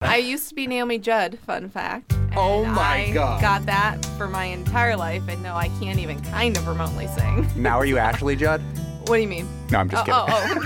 I used to be Naomi Judd, fun fact. And Oh, my God. I got that for my entire life, and no, I can't even kind of remotely sing. Now are you Ashley Judd? What do you mean? No, I'm just kidding.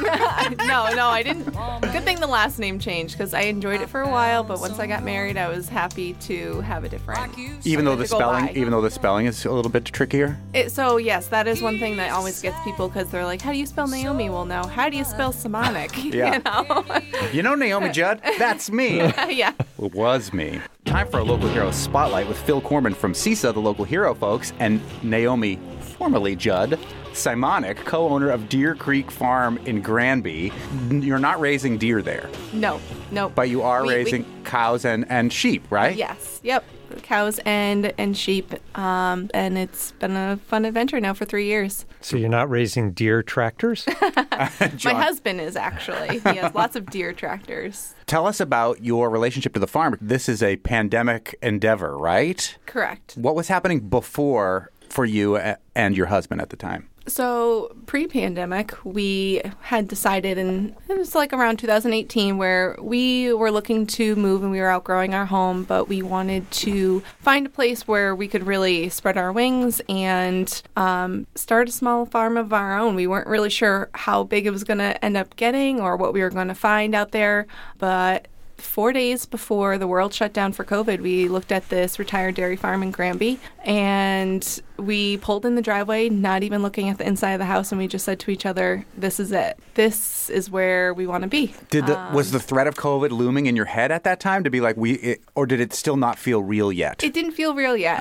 No, I didn't. Good thing the last name changed because I enjoyed it for a while, but once I got married, I was happy to have a different. Even though the to go by. spelling is a little bit trickier. So yes, that is one thing that always gets people because they're like, "How do you spell Naomi?" Well, no, how do you spell Simonic? Yeah. You know? You know Naomi Judd? That's me. Yeah. It was me. Time for a local hero spotlight with Phil Corman from CISA, the local hero folks, and Naomi, formerly Judd, Simonic, co-owner of Deer Creek Farm in Granby. You're not raising deer there, No. but you are raising cows and sheep, right? Yes. Yep. Cows and sheep. And it's been a fun adventure now for 3 years. So you're not raising deer tractors? My husband is actually. He has lots of deer tractors. Tell us about your relationship to the farm. This is a pandemic endeavor, right? Correct. What was happening before for you and your husband at the time? So pre-pandemic, we had decided, and it was like around 2018, where we were looking to move and we were outgrowing our home, but we wanted to find a place where we could really spread our wings and start a small farm of our own. We weren't really sure how big it was going to end up getting or what we were going to find out there, but 4 days before the world shut down for COVID, we looked at this retired dairy farm in Granby, and we pulled in the driveway, not even looking at the inside of the house, and we just said to each other, this is it. This is where we want to be. Was the threat of COVID looming in your head at that time to be like, or did it still not feel real yet? It didn't feel real yet.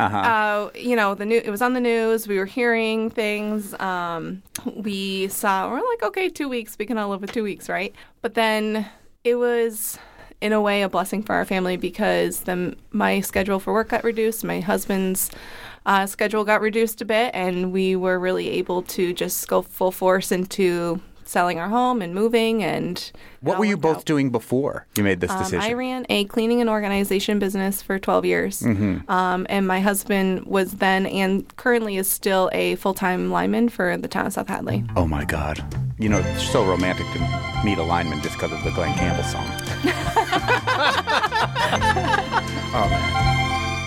It was on the news. We were hearing things. We saw, we're like, okay, 2 weeks. We can all live with 2 weeks, right? But then it was, in a way, a blessing for our family because my schedule for work got reduced. My husband's schedule got reduced a bit, and we were really able to just go full force into selling our home and moving. And what were you both doing before you made this decision? I ran a cleaning and organization business for 12 years. Mm-hmm. And my husband was then and currently is still a full-time lineman for the town of South Hadley. Oh, my God. You know, it's so romantic to meet a lineman just because of the Glenn Campbell song. Oh, man.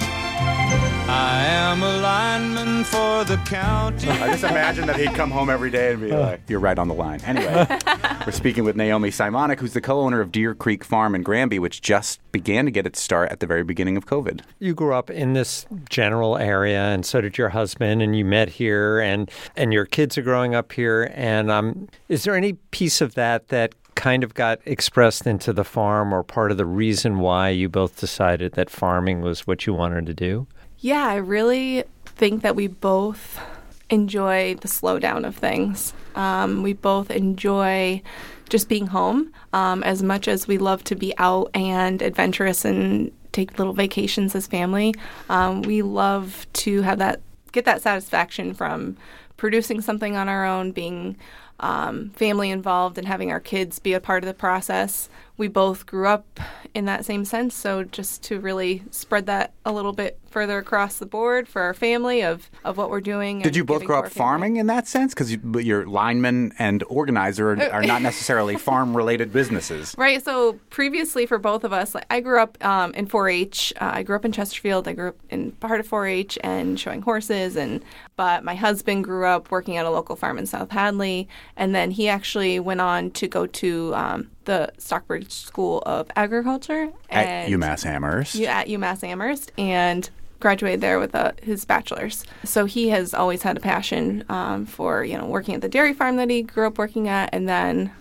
I am a lineman for the county. I just imagine that he'd come home every day and be like, you're right on the line. Anyway, we're speaking with Naomi Simonic, who's the co-owner of Deer Creek Farm in Granby, which just began to get its start at the very beginning of COVID. You grew up in this general area, and so did your husband, and you met here, and your kids are growing up here. And is there any piece of that kind of got expressed into the farm or part of the reason why you both decided that farming was what you wanted to do? Yeah, I really think that we both enjoy the slowdown of things. We both enjoy just being home as much as we love to be out and adventurous and take little vacations as family. We love to get that satisfaction from producing something on our own, being family involved and having our kids be a part of the process. We both grew up in that same sense, so just to really spread that a little bit further across the board for our family of what we're doing. Did you both grow up farming in that sense? Because your lineman and organizer are not necessarily farm-related businesses. Right. So previously for both of us, I grew up in 4-H. I grew up in Chesterfield. I grew up in part of 4-H and showing horses. But my husband grew up working at a local farm in South Hadley. And then he actually went on to go to the Stockbridge School of Agriculture. At UMass Amherst. At UMass Amherst. And graduated there with his bachelor's. So he has always had a passion for, working at the dairy farm that he grew up working at. And then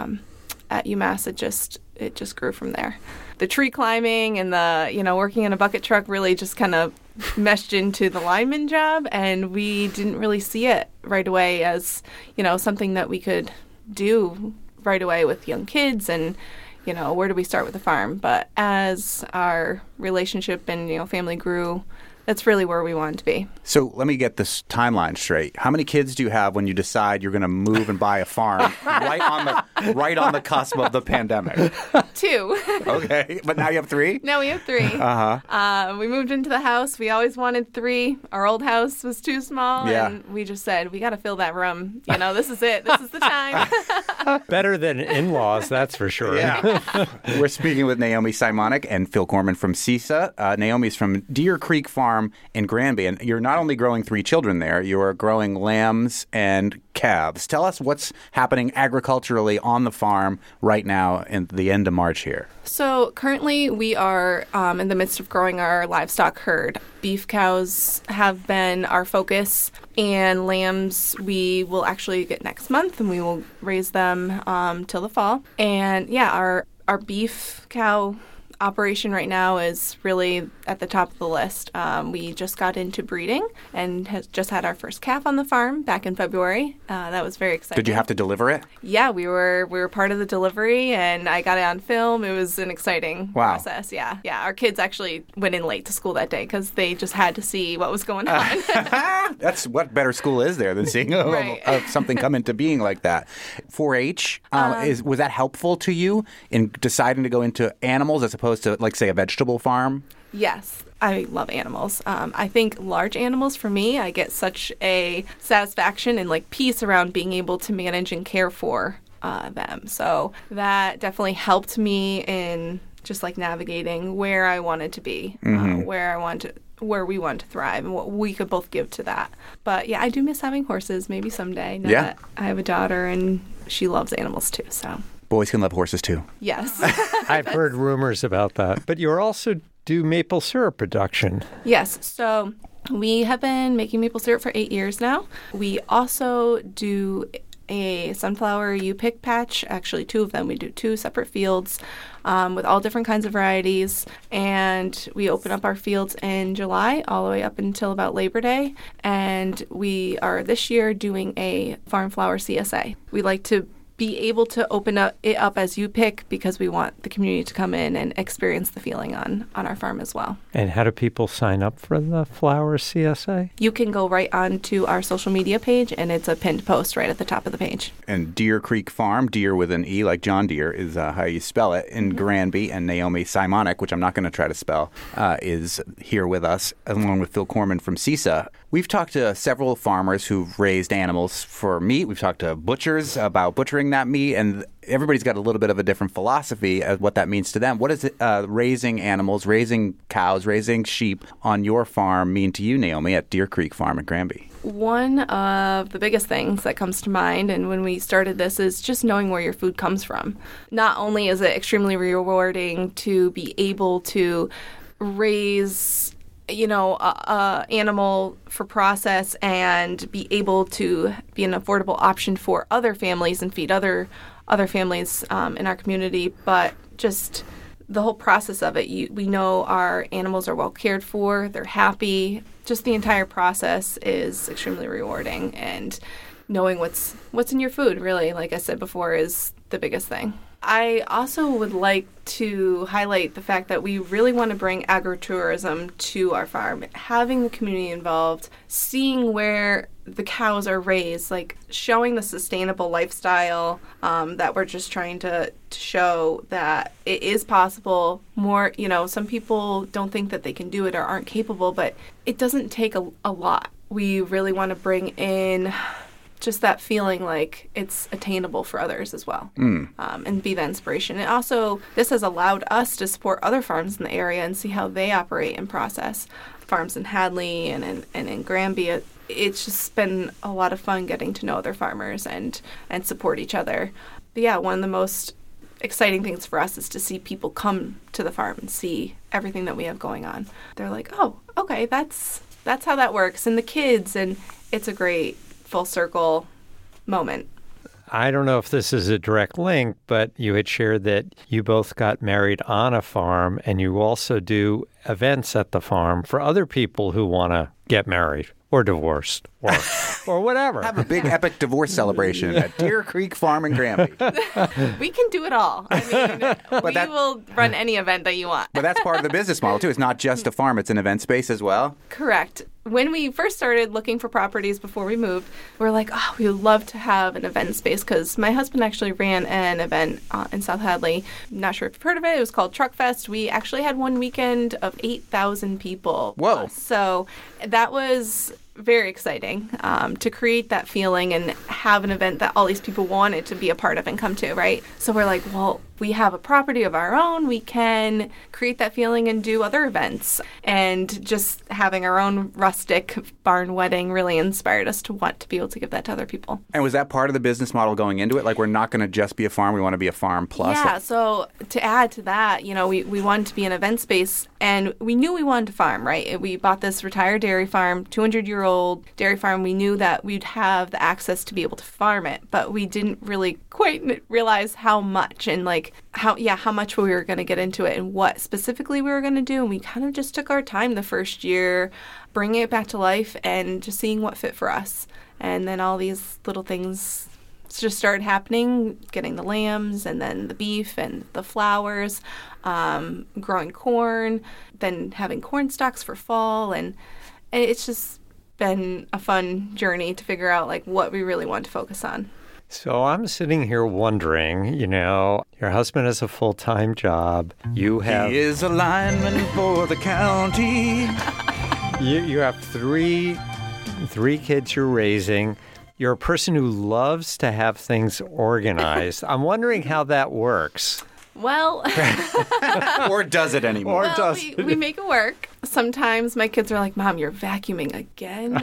at UMass, it just grew from there. The tree climbing and the, working in a bucket truck really just kind of meshed into the lineman job. And we didn't really see it right away as, something that we could do right away with young kids and, where do we start with the farm? But as our relationship and, family grew, that's really where we want to be. So let me get this timeline straight. How many kids do you have when you decide you're going to move and buy a farm right on the cusp of the pandemic? 2. Okay, but now you have 3? Now we have 3. We moved into the house. We always wanted 3. Our old house was too small, and we just said, we got to fill that room. This is it. This is the time. Better than in-laws, that's for sure. Yeah. We're speaking with Naomi Simonic and Phil Corman from CISA. Naomi's from Deer Creek Farm in Granby, and you're not only growing 3 children there, you're growing lambs and calves. Tell us what's happening agriculturally on the farm right now in the end of March here. So currently we are in the midst of growing our livestock herd. Beef cows have been our focus, and lambs we will actually get next month, and we will raise them till the fall. And our beef cow operation right now is really at the top of the list. We just got into breeding and has just had our first calf on the farm back in February. That was very exciting. Did you have to deliver it? Yeah, we were part of the delivery, and I got it on film. It was an exciting process. Yeah. Our kids actually went in late to school that day because they just had to see what was going on. That's what better school is there than seeing something come into being like that. 4-H, was that helpful to you in deciding to go into animals as opposed to, like, say, a vegetable farm? Yes, I love animals. I think large animals, for me, I get such a satisfaction and peace around being able to manage and care for them. So that definitely helped me in just navigating where I wanted to be, where we want to thrive, and what we could both give to that. But I do miss having horses. Maybe someday. Now that I have a daughter and she loves animals too. So. Boys can love horses too. Yes. I've heard rumors about that. But you also do maple syrup production. Yes. So we have been making maple syrup for 8 years now. We also do a sunflower U-pick patch, actually 2 of them. We do 2 separate fields with all different kinds of varieties, and we open up our fields in July all the way up until about Labor Day, and we are this year doing a farm flower CSA. We like to be able to open it up as you pick because we want the community to come in and experience the feeling on our farm as well. And how do people sign up for the Flower CSA? You can go right onto our social media page, and it's a pinned post right at the top of the page. And Deer Creek Farm, Deer with an E like John Deere is how you spell it, in Granby. And Naomi Simonic, which I'm not going to try to spell, is here with us, along with Phil Corman from CISA. We've talked to several farmers who've raised animals for meat. We've talked to butchers about butchering that meat, and everybody's got a little bit of a different philosophy of what that means to them. What does raising animals, raising cows, raising sheep on your farm mean to you, Naomi, at Deer Creek Farm in Granby? One of the biggest things that comes to mind, and when we started this, is just knowing where your food comes from. Not only is it extremely rewarding to be able to raise a animal for process and be able to be an affordable option for other families and feed other families in our community, but just the whole process of it. We know our animals are well cared for, they're happy. Just the entire process is extremely rewarding, and knowing what's in your food, really, like I said before, is the biggest thing. I also would like to highlight the fact that we really want to bring agritourism to our farm, having the community involved, seeing where the cows are raised, showing the sustainable lifestyle that we're just trying to show that it is possible. More, some people don't think that they can do it or aren't capable, but it doesn't take a lot. We really want to bring in just that feeling like it's attainable for others as well, and be that inspiration. And also, this has allowed us to support other farms in the area and see how they operate and process. Farms in Hadley and in Granby, it's just been a lot of fun getting to know other farmers and support each other. But one of the most exciting things for us is to see people come to the farm and see everything that we have going on. They're like, oh, okay, that's how that works. And the kids, and it's a great full circle moment. I don't know if this is a direct link, but you had shared that you both got married on a farm, and you also do events at the farm for other people who want to get married. or divorced or whatever. Have a big epic divorce celebration at Deer Creek Farm in Granby. We can do it all. I mean, we will run any event that you want. But that's part of the business model, too. It's not just a farm. It's an event space as well. Correct. When we first started looking for properties before we moved, we were like, oh, we would love to have an event space because my husband actually ran an event in South Hadley. I'm not sure if you've heard of it. It was called Truck Fest. We actually had one weekend of 8,000 people. Whoa. So that was very exciting to create that feeling and have an event that all these people wanted to be a part of and come to, right? So we're like, well, we have a property of our own. We can create that feeling and do other events. And just having our own rustic barn wedding really inspired us to want to be able to give that to other people. And was that part of the business model going into it? Like, we're not going to just be a farm. We want to be a farm plus? Yeah, so to add to that, we wanted to be an event space, and we knew we wanted to farm, right? We bought this retired dairy farm, 200-year-old dairy farm. We knew that we'd have the access to be able to farm it, but we didn't really quite realize how much and how much we were going to get into it and what specifically we were going to do. And we kind of just took our time the first year, bringing it back to life and just seeing what fit for us. And then all these little things just started happening, getting the lambs and then the beef and the flowers, growing corn, then having corn stalks for fall. And it's just been a fun journey to figure out what we really want to focus on. So I'm sitting here wondering, your husband has a full-time job. You have... He is a lineman for the county. You have three kids you're raising. You're a person who loves to have things organized. I'm wondering how that works. Well... Or does it anymore? We make it work. Sometimes my kids are like, Mom, you're vacuuming again?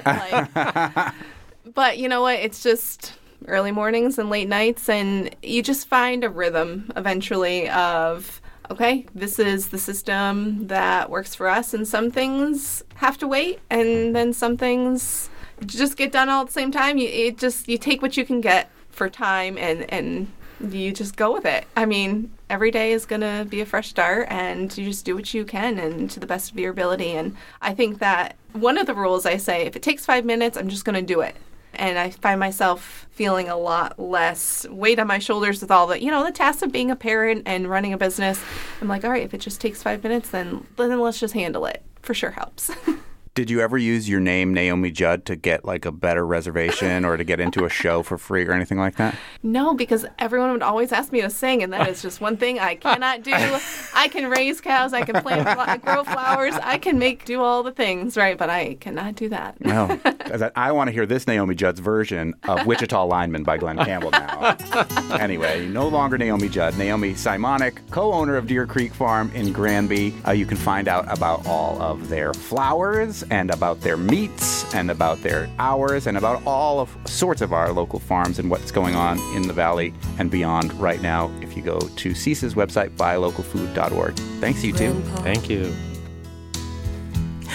But you know what? It's just... early mornings and late nights, and you just find a rhythm eventually of, okay, this is the system that works for us, and some things have to wait, and then some things just get done all at the same time. You take what you can get for time, and you just go with it. I mean, every day is going to be a fresh start, and you just do what you can and to the best of your ability. And I think that one of the rules I say, if it takes 5 minutes, I'm just going to do it. And I find myself feeling a lot less weight on my shoulders with all the tasks of being a parent and running a business. I'm like, all right, if it just takes 5 minutes, then let's just handle it. For sure helps. Did you ever use your name, Naomi Judd, to get a better reservation or to get into a show for free or anything like that? No, because everyone would always ask me to sing, and that is just one thing I cannot do. I can raise cows, I can grow flowers, I can do all the things, right? But I cannot do that. Well, I want to hear this Naomi Judd's version of Wichita Lineman by Glenn Campbell now. Anyway, no longer Naomi Judd. Naomi Simonik, co-owner of Deer Creek Farm in Granby. You can find out about all of their flowers and about their meats and about their hours and about all sorts of our local farms and what's going on in the valley and beyond right now if you go to CISA's website, buylocalfood.org. Thanks, you two. Thank you.